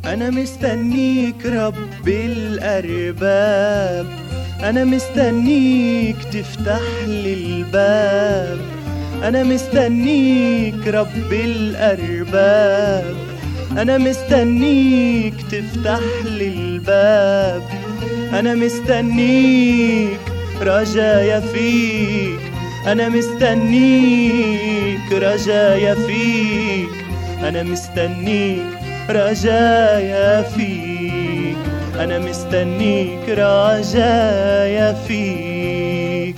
أنا مستنيك رب الأرباب، أنا مستنيك تفتح لي الباب. أنا مستنيك رب الأرباب، أنا مستنيك تفتح لي الباب. أنا مستنيك رجايا فيك، أنا مستنيك رجايا فيك. أنا مستنيك رجايا فيك، أنا مستنيك رجايا فيك.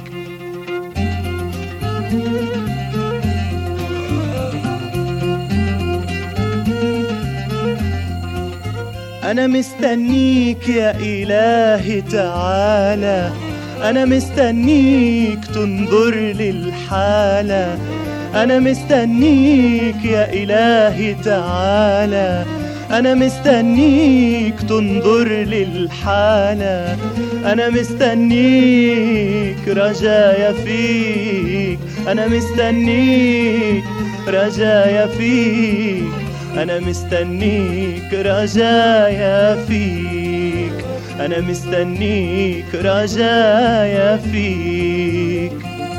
أنا مستنيك يا إلهي تعالى، أنا مستنيك تنظر للحالة. أنا مستنيك يا إلهي تعالى، أنا مستنيك تنظر للحالة. أنا مستنيك رجايا فيك، أنا مستنيك رجايا فيك. أنا مستنيك رجايا فيك، أنا مستنيك رجايا فيك.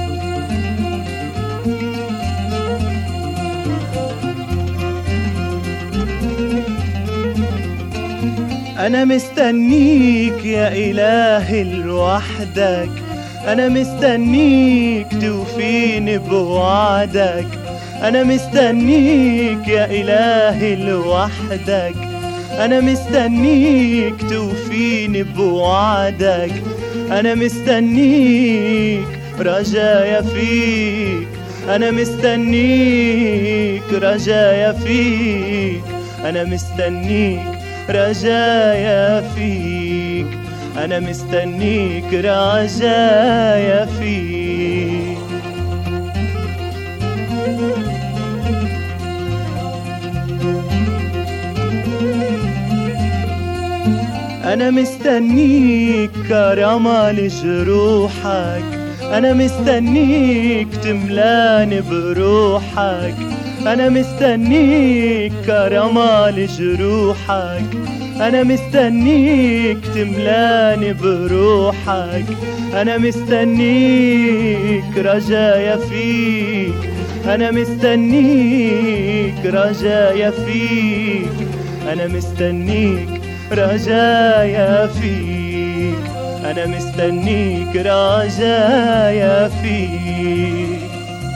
أنا مستنيك يا إلهي لوحدك، أنا مستنيك توفيني بوعدك. أنا مستنيك يا إلهي لوحدك، أنا مستنيك توفيني بوعدك. أنا مستنيك رجايا فيك، أنا مستنيك رجايا فيك. أنا مستنيك رجايا فيك، أنا مستنيك رجايا فيك. أنا مستنيك كرامة لجروحك، أنا مستنيك تملاني بروحك. أنا مستنيك كرامة لجروحك، أنا مستنيك تملاني بروحك. أنا مستنيك رجايا فيك، أنا مستنيك رجايا فيك. أنا مستنيك رجايا فيك، أنا مستنيك رجايا فيك.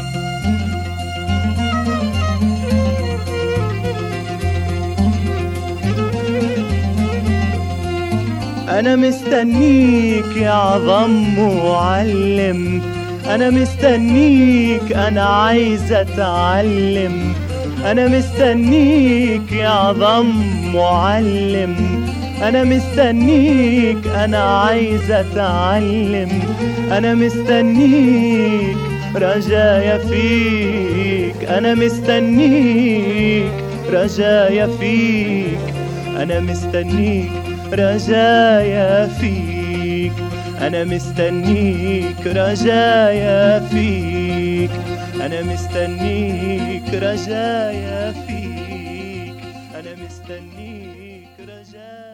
أنا مستنيك يا عظم معلم، أنا مستنيك، أنا عايز أتعلم. أنا مستنيك يا عظم معلم، أنا مستنيك، أنا عايز أتعلم. أنا مستنيك رجايا فيك، أنا مستنيك رجايا فيك. أنا مستنيك رجايا فيك، أنا مستنيك رجايا فيك. أنا مستنيك رجايا فيك، أنا مستنيك رجايا